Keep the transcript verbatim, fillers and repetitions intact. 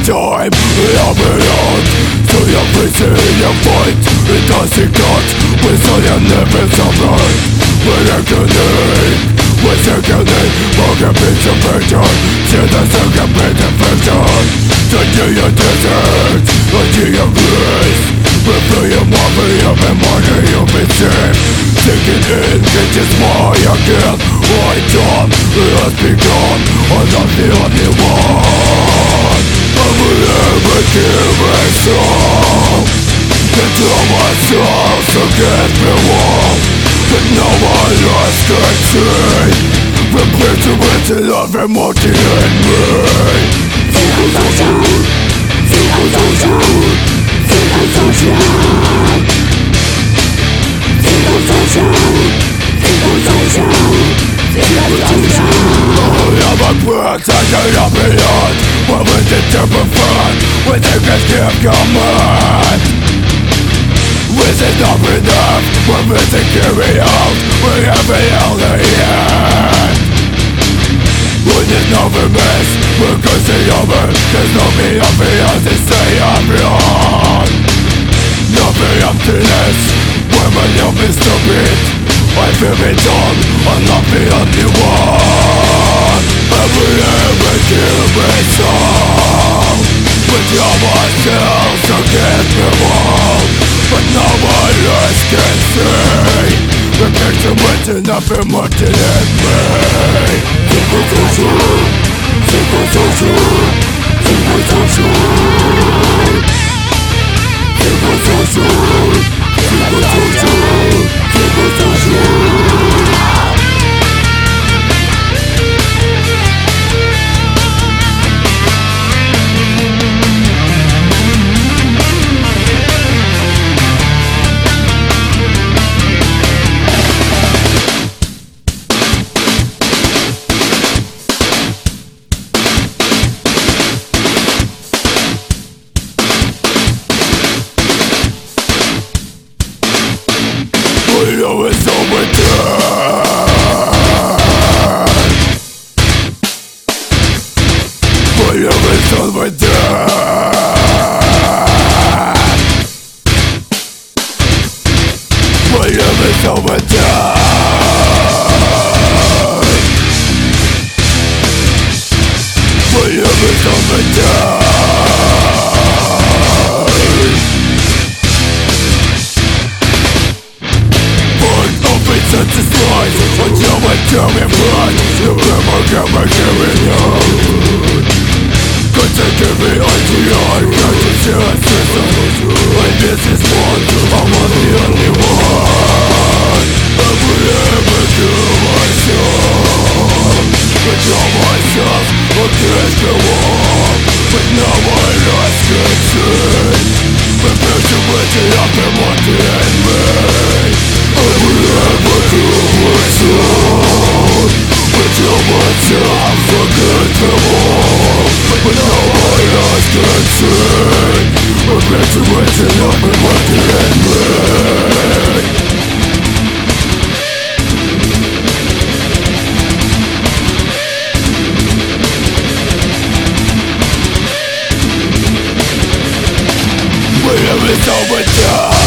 time, I'm out. So you're facing your fight, it doesn't cut. We saw your never survive. We're reckoning, we're reckoning. Broken piece of vision, see the second bit of vision. To do your desert, to do your grace. We're playing more for you and money you'll be safe. Taking in, it is why again. Right time, it has begun. I'm not the only one. I will never give myself into myself to get me wrong. But now I lost control. The place to which I love and motivate me. Psychosocial, psychosocial, psychosocial, psychosocial, psychosocial, psychosocial. I am a prince, I can not be on. What was it to prefer? When they can give command. This is not enough, we're missing carry out. We have a hell to end. When there's no remiss, we're cursing over. There's no me up beyond to say I'm beyond. Nothing emptiness, when my love is stupid. I feel me done, I'm not the only one. Every ever kill myself. With your myself to get me wrong. But no one else can see. The picture went nothing more to let me. Psychosocial, psychosocial, psychosocial, psychosocial, psychosocial, psychosocial. We know it's overdone. We know it's overdone. We know it's overdone. We know it's overdone. Such a slice until I tell me blood. You'll never get my carrying out. Cause they give me idea, I got to share a system. And this is one, I'm not the only one. I would never kill myself. But tell myself, I can't go on. But now I lost control. Prepare to wait it up and want to end me. I would never kill myself. But tell myself, I can't go on. But now I lost control. Prepare to wait it up and want to end me. We have it overdone.